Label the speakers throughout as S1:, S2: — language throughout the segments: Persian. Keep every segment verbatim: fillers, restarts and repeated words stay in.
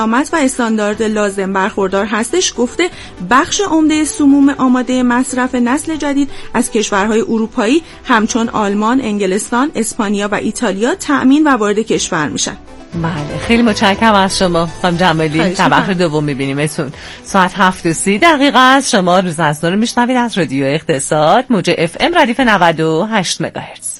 S1: آمد و استاندارد لازم برخوردار هستش، گفته بخش عمده سموم آماده مصرف نسل جدید از کشورهای اروپایی همچون آلمان، انگلستان، اسپانیا و ایتالیا تأمین و وارد کشور میشن.
S2: بله، خیلی متشکرم از شما خانم جمالی. طبق دوم میبینیمتون ساعت هفت و سی دقیقه است. شما روزنامه رو میشنوید از رادیو اقتصاد، موج اف ام ردیف نود و هشت مگاهرتز.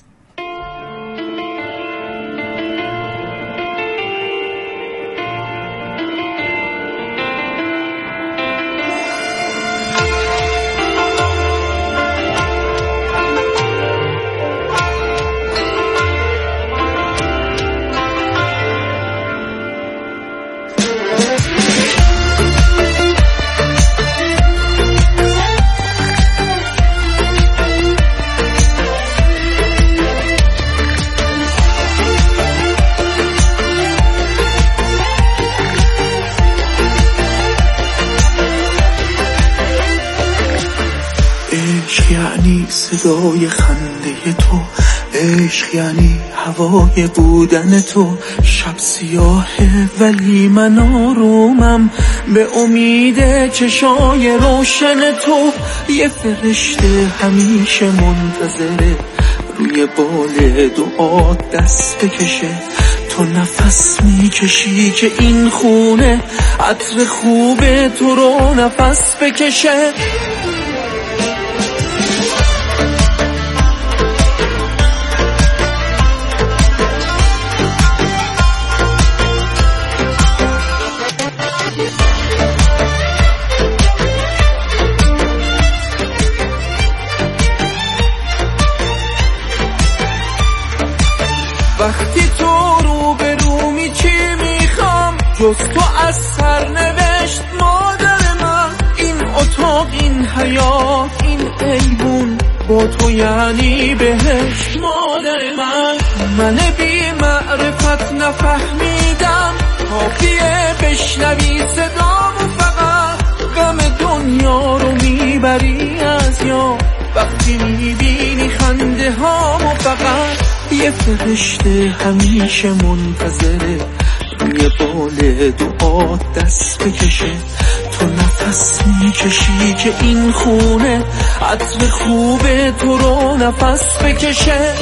S3: صدای خنده تو، عشق یعنی هوای بودن تو. شب سیاهه ولی من آرومم به امید چشای روشن تو. یه فرشته همیشه منتظره روی بال دعا دست بکشه. تو نفس میکشی که این خونه عطر خوب تو رو نفس بکشه. وقتی تو رو به رو می چی میخوام جز تو از سرنوشت مادر من. این اتاق، این حیات، این ایوون با تو یعنی بهشت مادر من. من بی معرفت نفهمیدم کافیه بشنوی صدامو فقط. غم دنیا رو میبری از یاد وقتی میبینی خنده هامو فقط. یه فرشته همیشه منتظره روی بال دعا دست بکشه. تو نفس میکشی که این خونه عطر خوب تو رو نفس بکشه.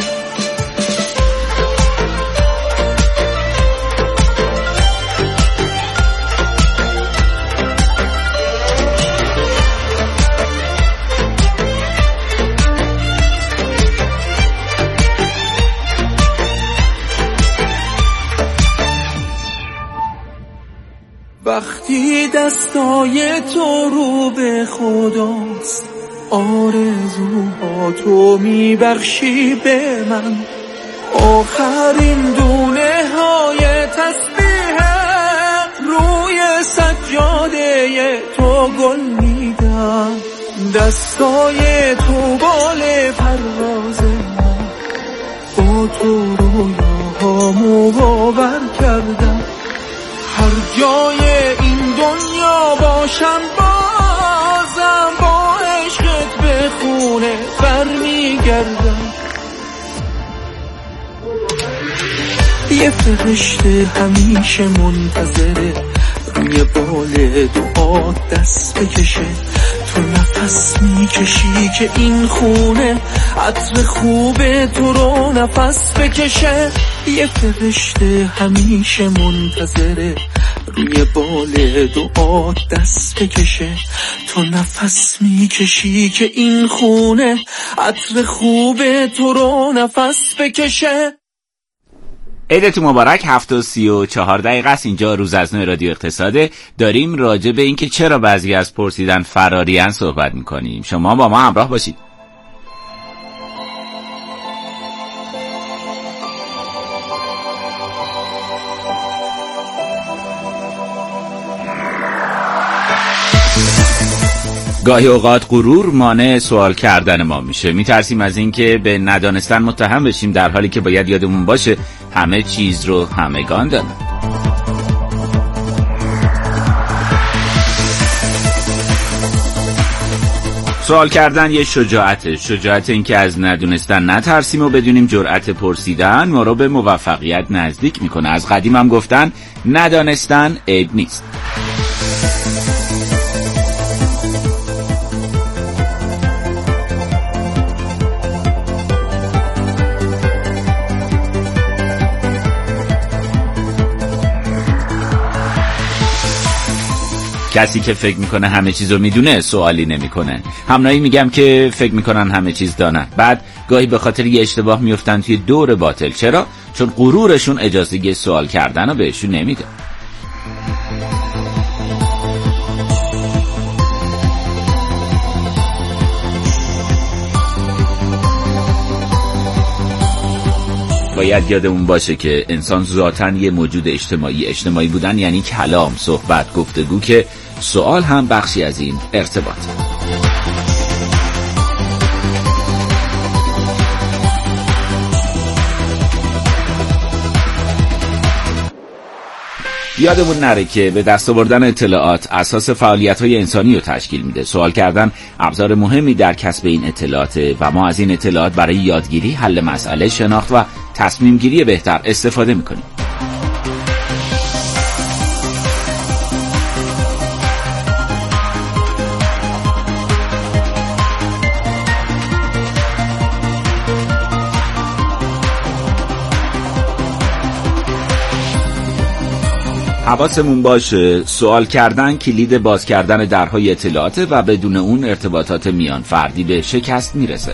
S3: وقتی دستای تو رو به خداست آرزوها تو میبخشی به من. آخرین دونه های تسبیح روی سجاده تو گل میدم. دستای تو بال پرواز من، با تو رویاهامو باور کردم. هر جای این دنیا باشم بازم با عشقت به خونه برمیگردم. یه فرشته همیشه منتظره روی بال دعا دست بکشه. تو نفس میکشی که این خونه عطر خوب تو رو نفس بکشه. یه فرشته همیشه منتظره روی بال دعا دست بکشه. تو نفس میکشی که این خونه عطر خوب تو رو نفس بکشه.
S4: عیدتون مبارک. هفت و سی و چهار دقیقه است. اینجا روز از نو رادیو اقتصاده. داریم راجع به این که چرا بعضی از پرسیدن فرارین صحبت میکنیم. شما با ما همراه باشید. گاهی اوقات غرور مانع سوال کردن ما میشه. میترسیم از این که به ندانستن متهم بشیم، در حالی که باید یادمون باشه همه چیز رو همگان دانن. سوال کردن یه شجاعته، شجاعت این که از ندونستن نترسیم و بدونیم جرأت پرسیدن ما رو به موفقیت نزدیک میکنه. از قدیم هم گفتن ندانستن عیب نیست. کسی که فکر میکنه همه چیزو میدونه سوالی نمیکنه. همراهی میگم که فکر میکنن همه چیز دانن، بعد گاهی به خاطر یه اشتباه میفتن توی دور باطل. چرا؟ چون غرورشون اجازه یه سوال کردن رو بهشون نمیده. باید یادمون باشه که انسان ذاتاً یه موجود اجتماعی. اجتماعی بودن یعنی کلام، صحبت، گفتگو، که سوال هم بخشی از این ارتباط. یادمون نره که به دست آوردن اطلاعات اساس فعالیت‌های انسانی رو تشکیل میده. سوال کردن ابزار مهمی در کسب این اطلاعات و ما از این اطلاعات برای یادگیری، حل مسئله، شناخت و تصمیم گیری بهتر استفاده میکنیم. حواسمون باشه سوال کردن کلید باز کردن درهای اطلاعات و بدون اون ارتباطات میان فردی به شکست میرسه.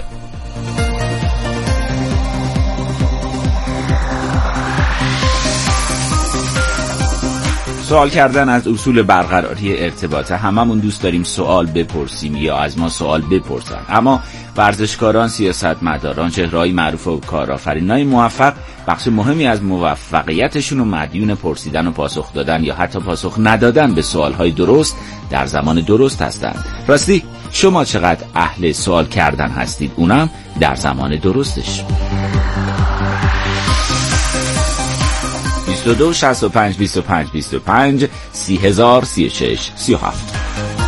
S4: سوال کردن از اصول برقراری ارتباط. هممون دوست داریم سوال بپرسیم یا از ما سوال بپرسن، اما ورزشکاران، سیاستمداران، چهره‌های معروف و کارآفرینای موفق بخش مهمی از موفقیتشون رو مدیون پرسیدن و پاسخ دادن یا حتی پاسخ ندادن به سوالهای درست در زمان درست هستند. راستی شما چقدر اهل سوال کردن هستید، اونم در زمان درستش؟ بیست و دو شصت و پنج بیست و پنج بیست و پنج سی هزار سی و شش سی و هفت.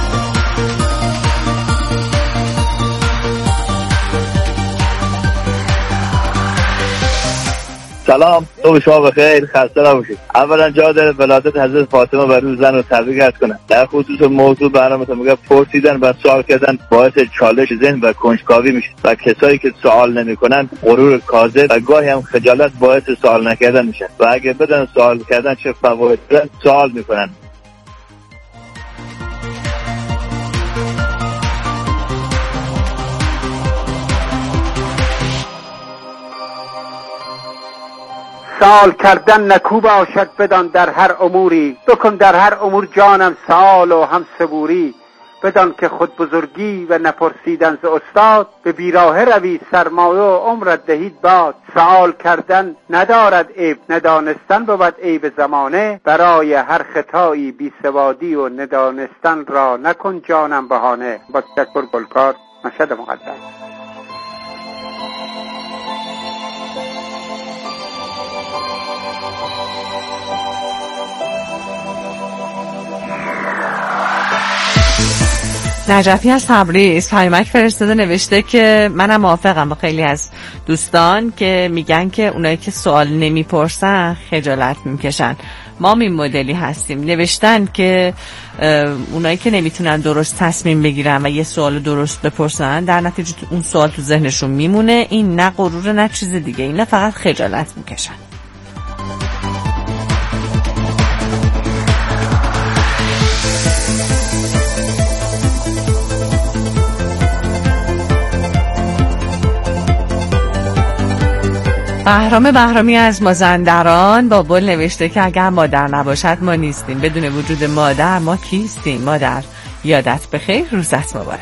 S5: سلام، صبح شما بخیر، خسته نباشید. اولا جا داره ولادت حضرت فاطمه بر روز زن رو تبریک عرض کنم. در خصوص موضوع برنامه‌تون میگم پرسیدن و سوال کردن باعث چالش ذهن و کنجکاوی میشه و کسایی که سوال نمیکنن غرور کاذب و گاهی هم خجالت باعث سوال نکردن میشن و اگه بدن سوال کردن چه فوایدی داره سوال میکنن.
S6: سوال کردن نکو باشد بدان در هر اموری، بکن در هر امور جانم سوال و هم صبوری. بدان که خود بزرگی و نپرسیدن ز استاد، به بیراه روی سرمایه و عمرت دهید باد. سوال کردن ندارد عیب، ندانستن بود عیب زمانه. برای هر خطایی بی سوادی و ندانستن را نکن جانم بهانه. با تشکر گلکار، مشهد مقدس.
S2: نجفی از تبریز پیامک فرستاده، نوشته که منم موافقم با خیلی از دوستان که میگن که اونایی که سوال نمیپرسن خجالت میکشن. ما این مدلی هستیم. نوشتن که اونایی که نمیتونن درست تصمیم بگیرن و یه سوال درست بپرسن در نتیجه اون سوال تو ذهنشون میمونه. این نه غرور نه چیز دیگه، این نه فقط خجالت میکشن. بهرام بهرامی از مازندران با بول نوشته که اگر مادر نباشد ما نیستیم، بدون وجود مادر ما کیستیم؟ مادر یادت بخیر، روزت مبارک.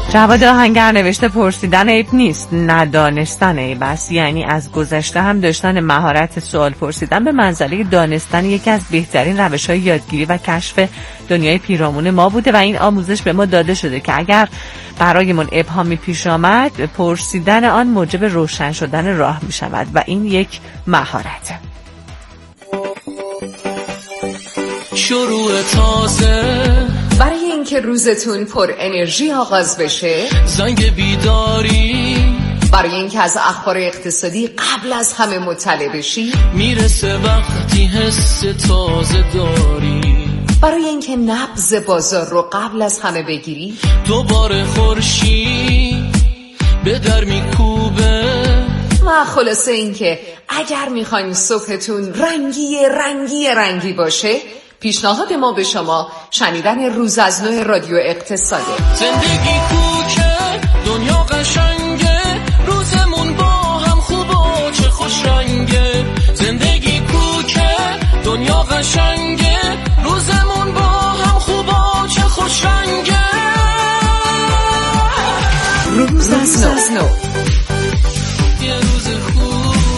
S2: جواد آهنگر نوشته پرسیدن عیب نیست، ندانستن عیب است. یعنی از گذشته هم داشتن مهارت سوال پرسیدن به منزله دانستن یکی از بهترین روش‌های یادگیری و کشف دنیای پیرامون ما بوده و این آموزش به ما داده شده که اگر برایمون ابهامی پیش آمد پرسیدن آن موجب روشن شدن راه می شود و این یک مهارته.
S3: شروع تازه
S7: برای اینکه روزتون پر انرژی آغاز بشه،
S3: زنگ بیداری
S7: برای اینکه از اخبار اقتصادی قبل از همه مطلع بشی،
S3: میرسه وقتی حس تازه داری،
S7: برای اینکه نبض بازار رو قبل از همه بگیری،
S3: دوباره خورشید به در میکوبه
S7: و خلاصه اینکه اگر میخواین صبحتون رنگی رنگی رنگی باشه، پیشنهاد ما به شما شنیدن روز از نو رادیو اقتصاده.
S3: زندگی کوچه دنیا قشنگه، روزمون با هم خوبه چه خوش رنگه. زندگی کوچه دنیا قشنگه، روزمون با هم خوبه چه خوش رنگه.
S7: روز از نو
S3: یه روز خوب.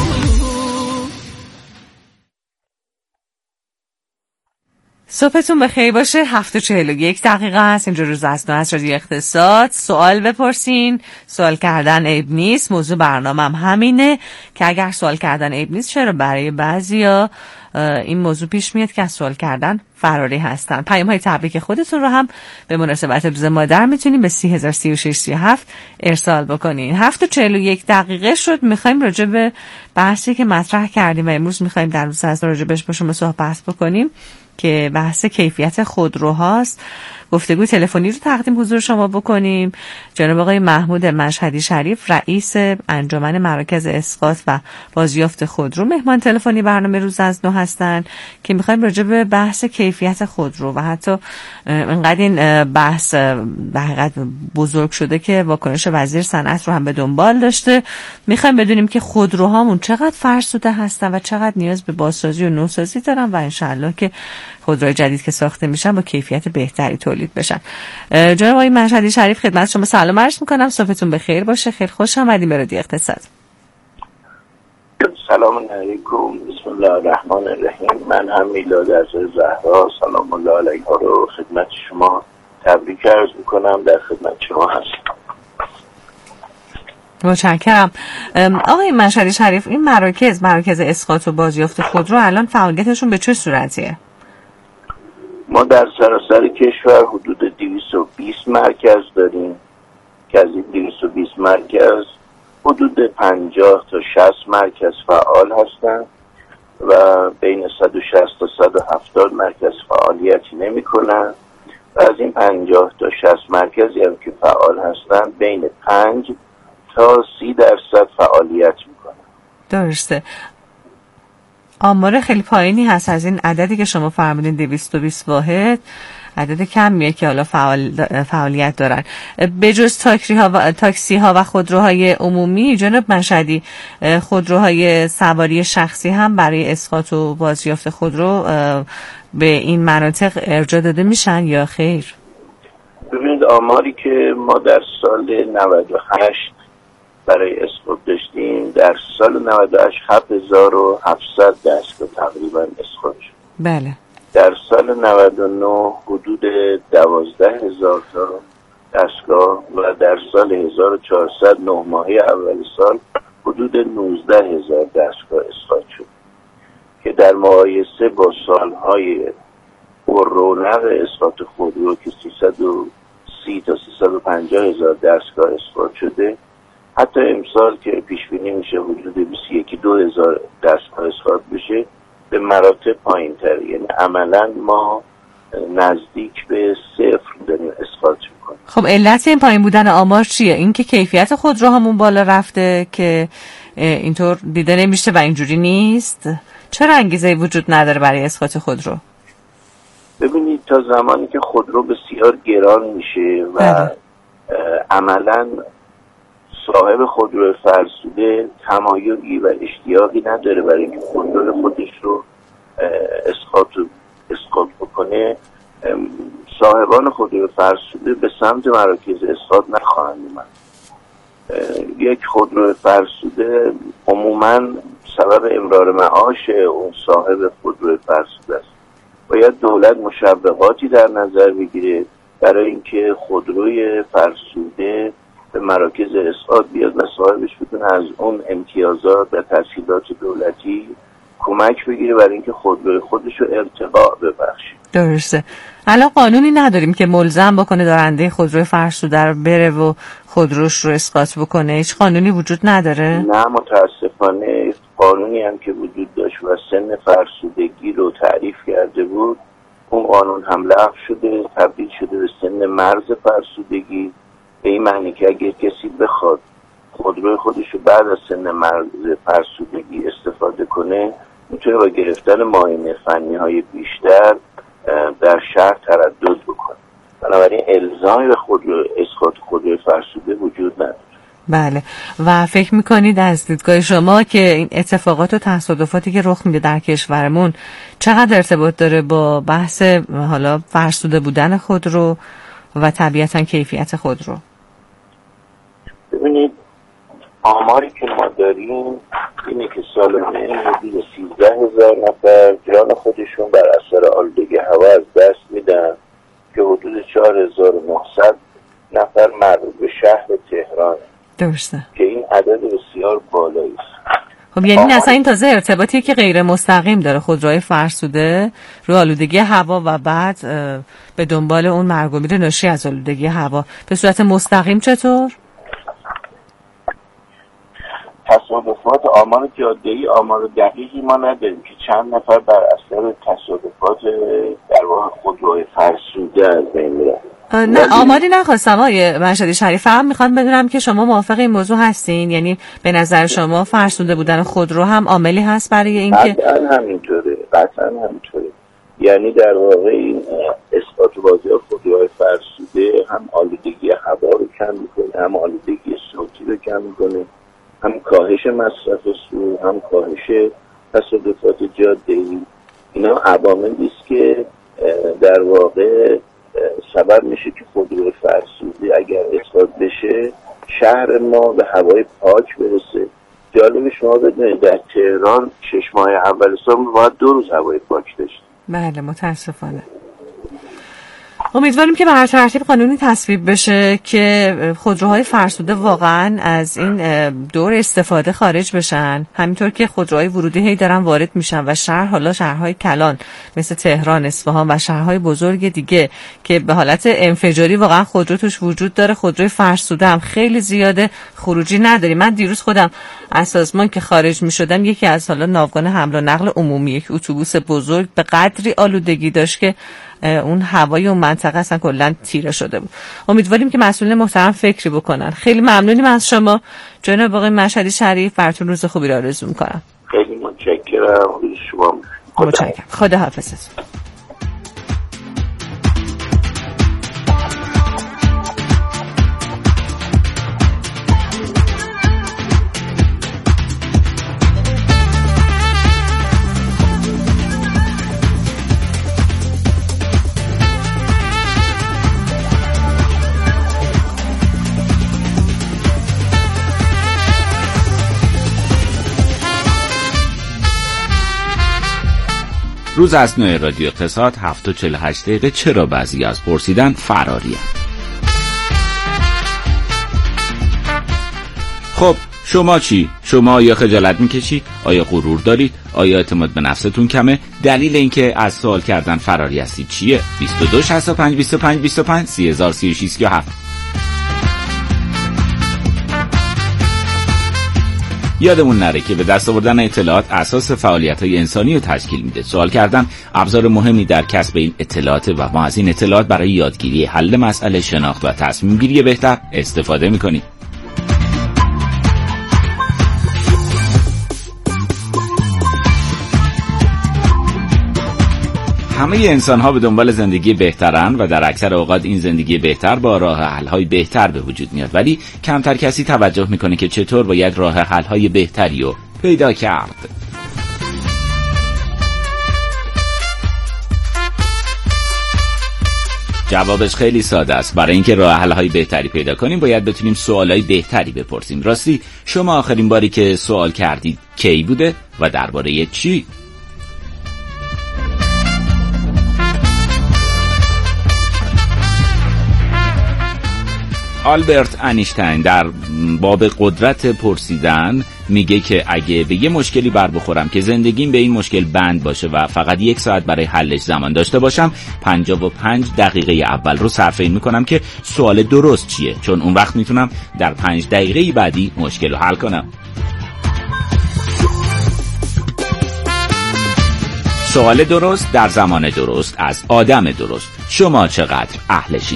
S2: صبحتون بخیر باشه. هفت و چهل و یک دقیقه است. اینجا روز از نو از رادیو اقتصاد. سوال بپرسین، سوال کردن عیب نیست. موضوع برنامه‌م همینه که اگر سوال کردن عیب نیست، چرا برای بعضیا این موضوع پیش میاد که از سوال کردن فراری هستن. پیام های تبریک خودتون رو هم به مناسبت روز مادر میتونیم به سی هزار سی و شش سی و هفت ارسال بکنین. هفت و چهل و یک دقیقه شد. میخوایم راجع به بحثی که مطرح کردیم و امروز میخوایم در روز از راجع بهش با شما صحبت بکنیم که بحث کیفیت خودروهاست. گفتگوی تلفنی رو تقدیم حضور شما بکنیم. جناب آقای محمود مشهدی شریف، رئیس انجمن مراکز اسقاط و بازیافت خودرو، مهمان تلفنی برنامه روز از نو هستن که میخوایم راجع به بحث کیفیت خودرو و حتی انقدر این بحث به حقیقت بزرگ شده که واکنش وزیر صنعت رو هم به دنبال داشته. میخوایم بدونیم که خودروهامون چقدر فرسوده هستن و چقدر نیاز به بازسازی و نوسازی دارن و انشالله که خودروی جدید که ساخته میشن با کیفیت بهتری تولید بشن. جناب آقای مشهدی شریف، خدمت شما سلام عرض میکنم. صبحتون بخیر باشه. خیلی خوش آمدید به رادیو اقتصاد.
S8: سلام علیکم. بسم الله الرحمن الرحیم. من هم میلاد از زهرا سلام الله علیها رو خدمت شما تبریک عرض میکنم. در خدمت شما هستم.
S2: متشکرم. آقای مشهدی شریف، این مراکز مراکز اسقاط و بازیافت خودرو الان فعالیتشون به چه صورتیه؟
S8: ما در سراسر کشور حدود دویست و بیست مرکز داریم که از این دویست و بیست مرکز حدود پنجاه تا شصت مرکز فعال هستند و بین صد و شصت تا صد و هفتاد مرکز فعالیتی نمی کنند و از این پنجاه تا شصت مرکزی هم که فعال هستند بین پنج تا سی درصد فعالیت می کنند.
S2: درسته. آمار خیلی پایینی هست از این عددی که شما فرمودین دویست و بیست واحد، عدد کمیه که حالا فعال فعالیت دارن. به جز تاکسی ها و تاکسی ها و خودروهای عمومی، جناب مشهدی، خودروهای سواری شخصی هم برای اسقاط و بازیافت خودرو به این مناطق ارجاع داده میشن یا خیر؟
S8: ببینید آماری که ما در سال نود و هشت برای اسقاط داشتیم، در سال نود و هشت هفت هزار و هفتصد دستگاه تقریبا اسقاط شد.
S2: بله.
S8: در سال نود و نه حدود دوازده هزار تا دستگاه و در سال هزار و چهارصد نه ماهه اول سال حدود نوزده هزار دستگاه اسقاط شد که در مقایسه با سالهای پر رونق اسقاط خودرو که سیصد و سی تا سیصد و پنجاه هزار دستگاه اسقاط شده، حتی امسال که پیش بینی میشه حدود بیست و یک دو هزار دستگاه اسقاط بشه، به مراتب پایین تر. یعنی عملا ما نزدیک به صفر داریم اسقاط میکنیم.
S2: خب علت این پایین بودن آمار چیه؟ این که کیفیت خودروهامون بالا رفته که اینطور دیده نمیشه و اینجوری نیست؟ چرا انگیزه وجود نداره برای اسقاط خودرو؟
S8: ببینید تا زمانی که خودرو بسیار گران میشه و بله. عملا صاحب خودرو فرسوده تمایلی و اشتیاقی نداره برای اینکه خودرو خودش رو اسقاط اسقاط بکنه، صاحبان خودرو فرسوده به سمت مراکز اسقاط نخواهند اومد. یک خودرو فرسوده عموماً سبب امرار معاش اون صاحب خودرو فرسوده است. باید دولت مشوقاتی در نظر بگیره برای اینکه خودروی فرسوده به مراکز اسقاط بیاد و صاحبش بتونه از اون امتیازات و تسهیلات دولتی کمک بگیره برای اینکه خودروی خودش رو ارتقا ببخشه.
S2: درسته. الان قانونی نداریم که ملزم بکنه دارنده خودروی فرسوده رو بره و خودروش رو اسقاط بکنه. هیچ قانونی وجود نداره؟
S8: نه متاسفانه قانونی هم که وجود داشت و سن فرسودگی رو تعریف کرده بود، اون قانون هم لغو شده، تبدیل شده به سن مرز فرسودگی، به این معنی که اگر کسی بخواد خودروی خودش رو بعد از سن مرز فرسودگی استفاده کنه، میتونه با گرفتن معاینه فنی های بیشتر در شهر تردد بکنه. بنابراین الزامی به خودرو اسقاط خودروی فرسوده وجود نداره.
S2: بله. و فکر میکنید از دیدگاه شما که این اتفاقات و تصادفاتی که رخ میده در کشورمون چقدر ارتباط داره با بحث حالا فرسوده بودن خودرو و طبیعتا کیفیت خودرو؟
S8: ببینید آماری که ما داریم اینه که سالانه حدود سیزده هزار نفر جان خودشون بر اثر آلودگی هوا از دست میدن که حدود چهار هزار و نهصد نفر مربوط به شهر تهران.
S2: درسته.
S8: که این عدد بسیار بالایی است.
S2: خب یعنی اصلا این تازه ارتباطیه که غیر مستقیم داره خودروهای فرسوده رو آلودگی هوا و بعد به دنبال اون مرگ و میر ناشی از آلودگی هوا. به صورت مستقیم چطور؟
S8: تصادفات آمار جاده‌ای آمار دقیقی ما نداریم که چند نفر بر اثر تصادفات در واقع خودروهای فرسوده از بین میرن.
S2: نه آماری نخواستم آقای مشهدی شریف، فقط میخوام بدونم که شما موافق این موضوع هستین؟ یعنی به نظر شما فرسوده بودن خودرو هم عاملی هست برای اینکه
S8: قطعا همینطوره قطعا همینطوره یعنی در واقع این اسقاط بازی خودروهای فرسوده هم آلودگی هوا رو کم میکنه، هم آلودگی صوتی رو کم میکنه، هم کاهش مصرف سو، هم کاهش تصادفات جاده‌ای. اینا عواملی است که در واقع سبب میشه که خودرو فرسوده اگر اسقاط بشه شهر ما به هوای پاک برسه. جالب شما بدونید در تهران شش ماه اول سال باید دو روز هوای پاک داشت.
S2: بله متاسفانه. امیدواریم که به هر ترتیب قانونی تصویب بشه که خودروهای فرسوده واقعا از این دور استفاده خارج بشن، همینطور که خودروهای ورودی هی دارن وارد میشن و شهر حالا شهرهای کلان مثل تهران، اصفهان و شهرهای بزرگ دیگه که به حالت انفجاری واقعا خودرو توش وجود داره، خودروی فرسوده هم خیلی زیاده، خروجی نداری. من دیروز خودم از سازمان که خارج میشدم یکی از حالا ناوگان حمل و نقل عمومی یک اتوبوس بزرگ به قدری آلودگی داشت که اون هوای اون منطقه اصلا کلا تیره شده بود. امیدواریم که مسئولین محترم فکری بکنن. خیلی ممنونیم از شما جناب آقای مشهدی شریف، براتون روز خوبی را آرزو می‌کنم.
S8: خیلی متشکرم. شما
S2: متشکرم. خدا حافظتون.
S4: روز از نوع رادیو اقتصاد هفت و چهل و هشت دقیقه. چرا بعضی از پرسیدن فراری هم. خب شما چی؟ شما آیا خجالت میکشید؟ آیا غرور دارید؟ آیا اعتماد به نفستون کمه؟ دلیل اینکه از سوال کردن فراری هستید چیه؟ بیست و دو شصت و پنج بیست و پنج بیست و پنج سی هزار سی و شش سی و هفت. یادمون نره که به دست آوردن اطلاعات اساس فعالیت‌های انسانی رو تشکیل میده. سوال کردن ابزار مهمی در کسب این اطلاعات و ما از این اطلاعات برای یادگیری، حل مسئله، شناخت و تصمیم گیری بهتر استفاده میکنیم. همه انسان ها به دنبال زندگی بهترن و در اکثر اوقات این زندگی بهتر با راه حل های بهتر به وجود میاد، ولی کمتر کسی توجه میکنه که چطور باید راه حل های بهتری رو پیدا کرد. جوابش خیلی ساده است. برای اینکه راه حل های بهتری پیدا کنیم باید بتونیم سوالای بهتری بپرسیم. راستی شما آخرین باری که سوال کردید کی بوده و درباره چی؟ آلبرت انیشتین در باب قدرت پرسیدن میگه که اگه به یه مشکلی بر بخورم که زندگیم به این مشکل بند باشه و فقط یک ساعت برای حلش زمان داشته باشم، پنجاه و پنج دقیقه اول رو صرف این میکنم که سوال درست چیه، چون اون وقت میتونم در پنج دقیقه بعدی مشکل رو حل کنم. سوال درست در زمان درست از آدم درست. شما چقدر اهلشین؟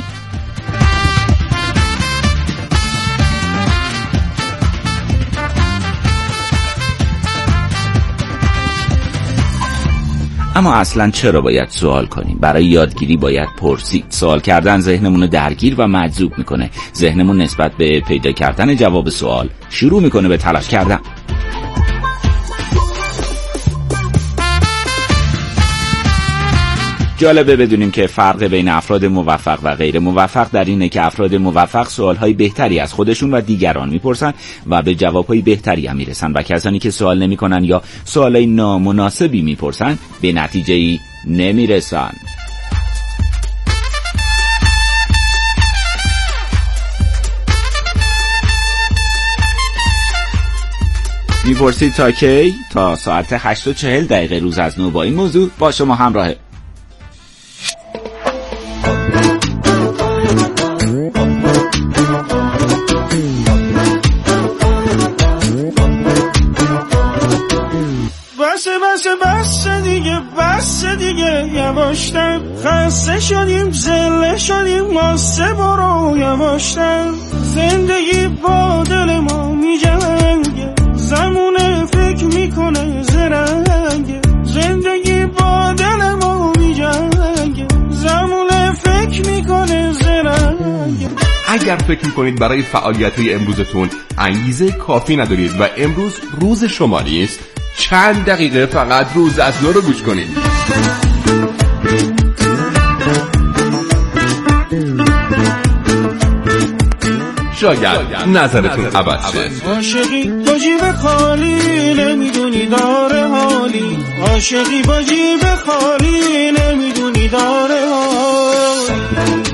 S4: اما اصلا چرا باید سوال کنیم؟ برای یادگیری باید پرسید. سوال کردن ذهنمون رو درگیر و مجذوب میکنه. ذهنمون نسبت به پیدا کردن جواب سوال شروع میکنه به تلاش کردن. جالبه بدونیم که فرق بین افراد موفق و غیر موفق در اینه که افراد موفق سوالهای بهتری از خودشون و دیگران میپرسن و به جوابهای بهتری هم میرسن و کسانی که سوال نمیکنن یا سوالای نامناسبی میپرسن به نتیجه‌ای نمیرسن. میپرسید تا کی؟ تا ساعت هشت و چهل دقیقه روز از نو با این موضوع با شما همراهه.
S3: بس بس بس دیگه بس دیگه یواشتر خسته شدیم زله شدیم ماسه برو یواشتر زندگی با دل ما می جنگه زمونه فکر میکنه زرنگه زندگی با دل ما می جنگه زمونه فکر میکنه زرنگه.
S9: اگر فکر میکنید برای فعالیت‌های امروزتون انگیزه کافی ندارید و امروز روز شما نیست، چند دقیقه فقط روز از نو رو گوش کنید. شاید نظرتون عوض شه.
S3: عاشقی با جیب خالی نمیدونی داره حالی، عاشقی با جیب خالی نمیدونی داره حالی.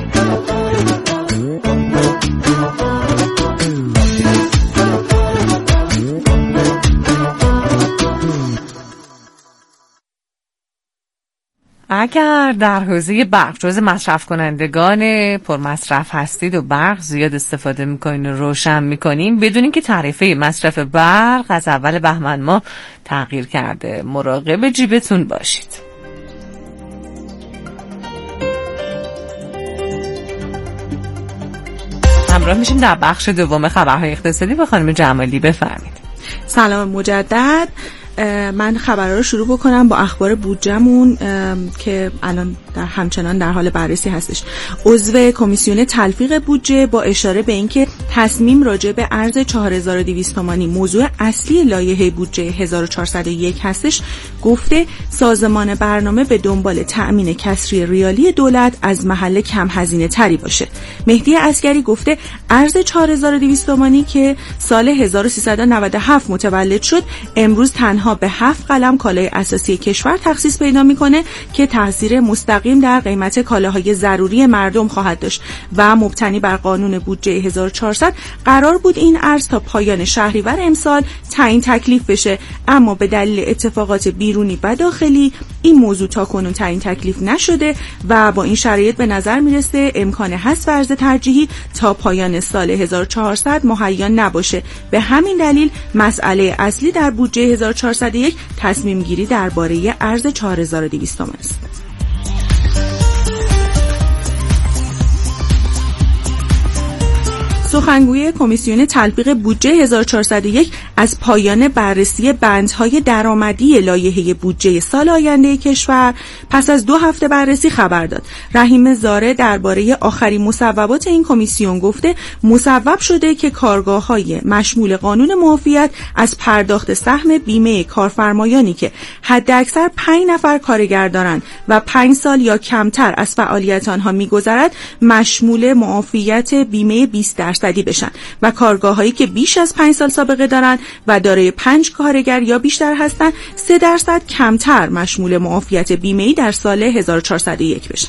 S2: اگر در حوزه برق جز مصرف کنندگان پرمصرف هستید و برق زیاد استفاده میکنین و روشن میکنین، بدونین که تعرفه مصرف برق از اول بهمن ماه تغییر کرده. مراقب جیبتون باشید. همراه میشیم در بخش دوم خبرهای اقتصادی با خانم جمالی. بفرمایید.
S1: سلام مجدد. من خبرها رو شروع بکنم با اخبار بودجه‌مون که الان در همچنان در حال بررسی هستش. عضو کمیسیون تلفیق بودجه با اشاره به اینکه تصمیم راجع به ارز چهار هزار و دویست تومانی موضوع اصلی لایحه بودجه هزار و چهارصد و یک هستش، گفته سازمان برنامه به دنبال تأمین کسری ریالی دولت از محل کم هزینه تری باشه. مهدی عسگری گفته ارز چهار هزار و دویست تومانی که سال هزار و سیصد و نود و هفت متولد شد امروز تنها به هفت قلم کالای اساسی کشور تخصیص پیدا میکنه که تاثیر مستقیم در قیمت کالاهای ضروری مردم خواهد داشت و مبتنی بر قانون بودجه هزار و چهارصد قرار بود این ارز تا پایان شهریور امسال تعیین تکلیف بشه، اما به دلیل اتفاقات بیرونی و داخلی این موضوع تا کنون تعیین تکلیف نشده و با این شرایط به نظر میرسه امکان حذف ارز ترجیحی تا پایان سال هزار و چهارصد مهیا نباشه. به همین دلیل مسئله اصلی در بودجه هزار و چهارصد و یک تصمیم گیری درباره ارز چهار هزار و دویست تومان است. سخنگوی کمیسیون تلفیق بودجه هزار و چهارصد و یک از پایان بررسی بندهای درآمدی لایحه بودجه سال آینده کشور پس از دو هفته بررسی خبر داد. رحیم زاره درباره آخرین مصوبات این کمیسیون گفته مصوب شده که کارگاه‌های مشمول قانون معافیت از پرداخت سهم بیمه کارفرمایانی که حداکثر پنج نفر کارگر دارند و پنج سال یا کمتر از فعالیت آنها می‌گذرد مشمول معافیت بیمه بیست درصدی بشن و کارگاه‌هایی که بیش از پنج سال سابقه دارند و دارای پنج کارگر یا بیشتر هستند سه درصد کمتر مشمول معافیت بیمه‌ای در سال هزار و چهارصد و یک بشن.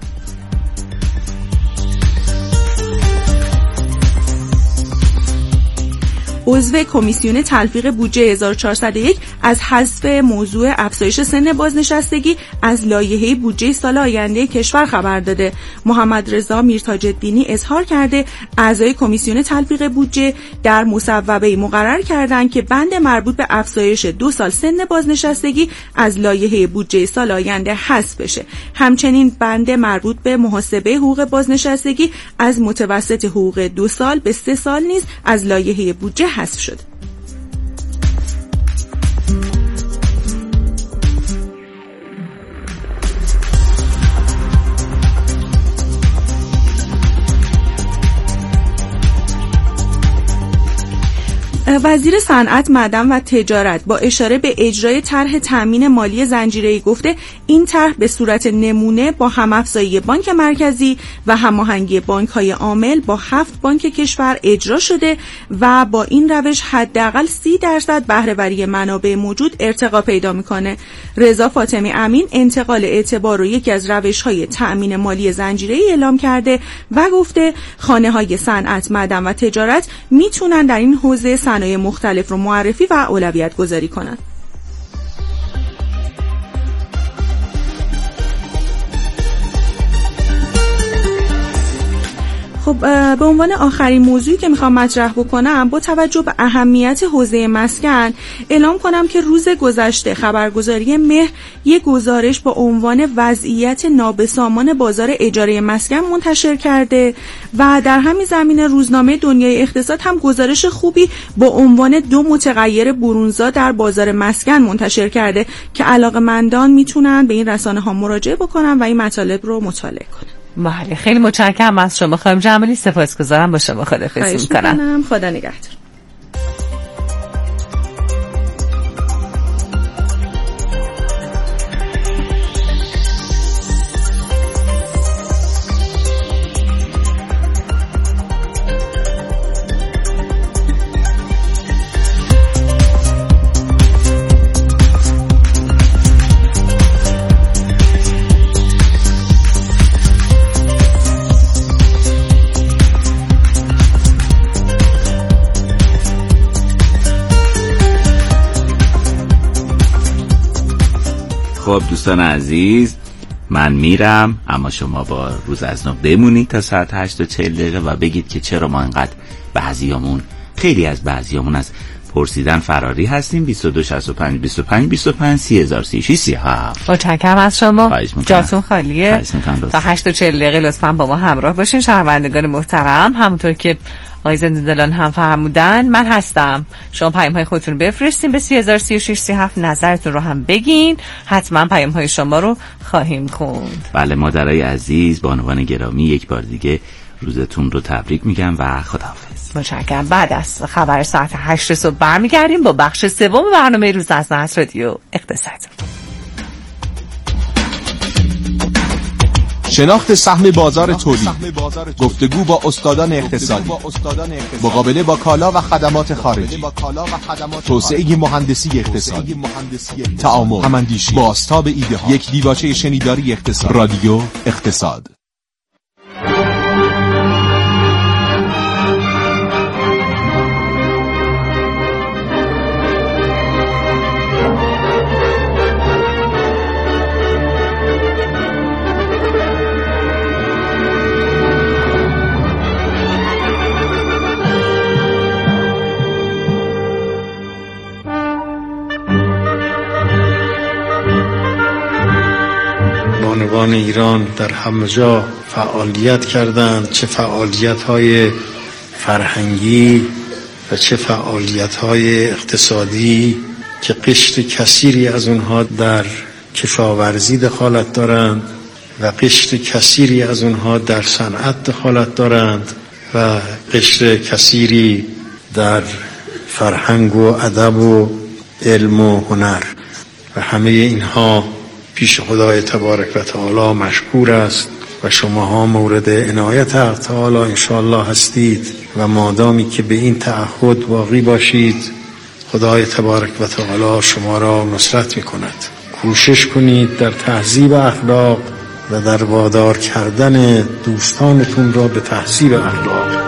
S1: عضو کمیسیون تلفیق بودجه هزار و چهارصد و یک از حذف موضوع افزایش سن بازنشستگی از لایحه بودجه سال آینده کشور خبر داده. محمد رضا میرتاج‌الدینی اظهار کرده اعضای کمیسیون تلفیق بودجه در مصوبه مقرر کردند که بند مربوط به افزایش دو سال سن بازنشستگی از لایحه بودجه سال آینده حذف بشه. همچنین بند مربوط به محاسبه حقوق بازنشستگی از متوسط حقوق دو سال به سه سال نیز از لایحه بودجه حذف شد. وزیر صنعت، معدن و تجارت با اشاره به اجرای طرح تامین مالی زنجیره‌ای گفته این طرح به صورت نمونه با هم‌افزایی بانک مرکزی و هماهنگی بانک‌های عامل با هفت بانک کشور اجرا شده و با این روش حداقل سی درصد بهره‌وری منابع موجود ارتقا پیدا می‌کنه. رضا فاطمی امین انتقال اعتبار رو یکی از روش‌های تامین مالی زنجیره‌ای اعلام کرده و گفته خانه‌های صنعت، معدن و تجارت میتونن در این حوزه صنایع مختلف رو معرفی و اولویت گذاری کنند. خب به عنوان آخرین موضوعی که میخوام مطرح بکنم با توجه به اهمیت حوزه مسکن اعلام کنم که روز گذشته خبرگزاری مهر یک گزارش با عنوان وضعیت نابسامان بازار اجاره مسکن منتشر کرده و در همین زمینه روزنامه دنیای اقتصاد هم گزارش خوبی با عنوان دو متغیر برونزا در بازار مسکن منتشر کرده که علاقه‌مندان میتونن به این رسانه ها مراجعه بکنن و این مطالب رو مطالعه کنن.
S2: بله، خیلی متشکرم از شما خانم جمالی. سپاسگزارم، با شما خداحافظی می‌کنم.
S1: خدا نگهدار.
S4: خب دوستان عزیز، من میرم، اما شما با روز از نو بمونید تا ساعت هشت و چهل دقیقه و بگید که چرا ما اینقدر بعضیامون خیلی از بعضیامون از پرسیدن فراری هستیم. بیست و دو شصت و پنج بیست و پنج بیست و پنج سی هزار سی و شش سی و هفت.
S2: متشکرم از شما، جاتون خالیه. تا هشت و چهل دقیقه لطفاً با ما همراه باشین. شنوندگان محترم، همونطور که آقای زنده دلان هم فرمودن، من هستم. شما پیام های خودتون بفرستین به سی هزار سی و شش سی و هفت، نظرتون رو هم بگین، حتما پیام های شما رو خواهیم خوند.
S4: بله مادرای عزیز، بانوان گرامی، یک بار دیگه روزتون رو تبریک میگم و خداحافظ.
S2: متشکرم. بعد از خبر ساعت هشت صبح برمیگردیم با بخش سوم برنامه روز از نو رادیو اقتصاد.
S10: شناخت سهم بازار تولید، گفتگو با استادان اقتصادی، مقابله با کالا و خدمات خارجی، توسعه مهندسی اقتصادی، تعامل، هماندیشی، بازتاب ایده ها، یک دیباچه شنیداری اقتصاد. رادیو اقتصاد.
S11: بانوان ایران در همه جا فعالیت کردند، چه فعالیت‌های فرهنگی و چه فعالیت‌های اقتصادی که قشر کثیری از اونها در کشاورزی دخالت دارند و قشر کثیری از اونها در صنعت دخالت دارند و قشر کثیری در فرهنگ و ادب و علم و هنر و همه اینها پیش خدای تبارک و تعالی مشکور است و شماها مورد عنایت حق تعالی انشاءالله هستید و مادامی که به این تعهد باقی باشید خدای تبارک و تعالی شما را نصرت می کند. کوشش کنید در تهذیب اخلاق و در وادار کردن دوستانتون را به تهذیب اخلاق.